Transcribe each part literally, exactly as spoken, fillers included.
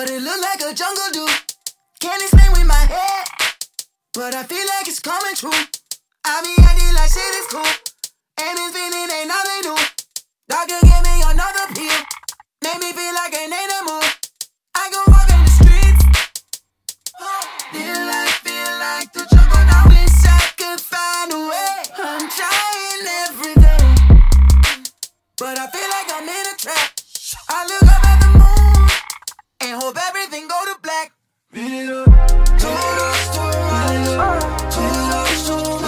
but it look like a jungle do. Can't explain with my head, but I feel like it's coming true. I be acting like shit is cool, and this feeling ain't nothing new. Doctor gave me another pill, made me feel like an animal. I go walk in the streets, feel like, feel like the jungle. Now wish I could find a way. I'm trying every day, but I feel like I'm in a trap. I look up at the moon and hope everything go to black. Beat it up. Todos, todos, todos, todos.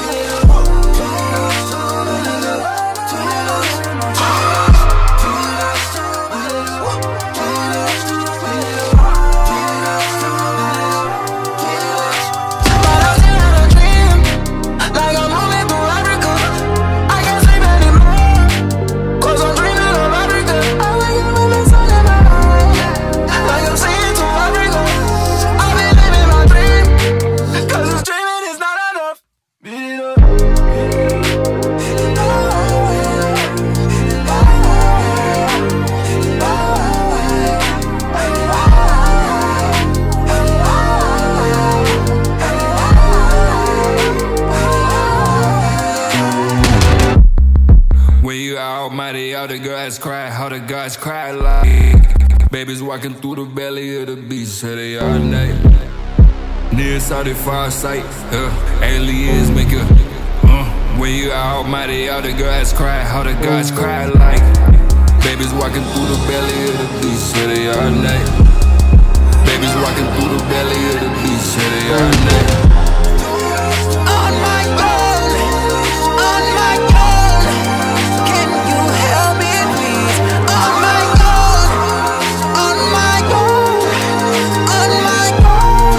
All the girls cry, all the guys cry like babies walking through the belly of the beast, say they all night. Near sight, far sight, uh, aliens make a uh, when you almighty, all the girls cry, all the guys cry like babies walking through the belly of the beast, say they all night. Babies walking through the belly of the beast, say they all night. On my own, on my own, can you help me please? On my own, on my own, on my own.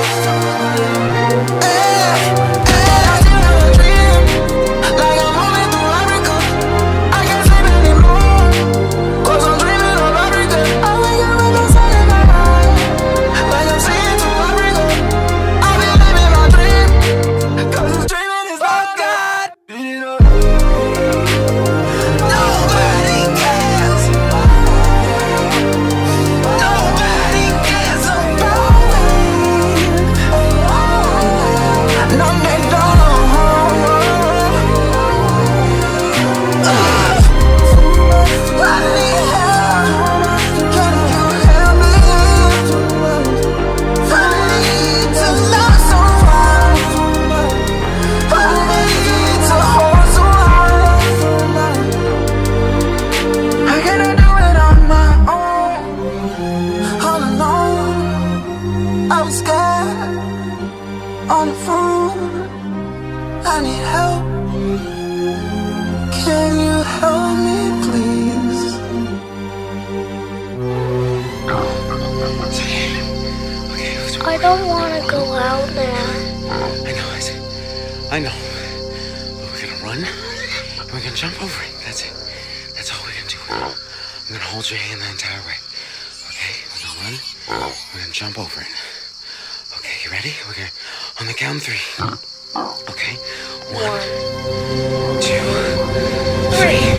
Eh, eh, I still have a dream, like I'm moving through Africa. I can't sleep anymore, cause I'm dreaming of Africa. I wake up with the sun in my eyes, like I'm seeing to Africa. I've been living my dream, cause this dreaming is my God. Beat it up. Nobody cares. Nobody cares about me. No, they don't. Uh, I need help. Can you help me? I need to love someone. I need to hold someone. I cannot do it on my own, all alone. I was scared on the phone. I need help. Can you help me, please? Okay, who's I don't want to go out there. I know, I see. I know. But we're gonna run and we're gonna jump over it. That's it. That's all we're gonna do. I'm gonna hold your hand the entire way. Okay? We're gonna run. We're gonna jump over it. Okay, you ready? We're gonna on the count of three. Okay? One, two, three.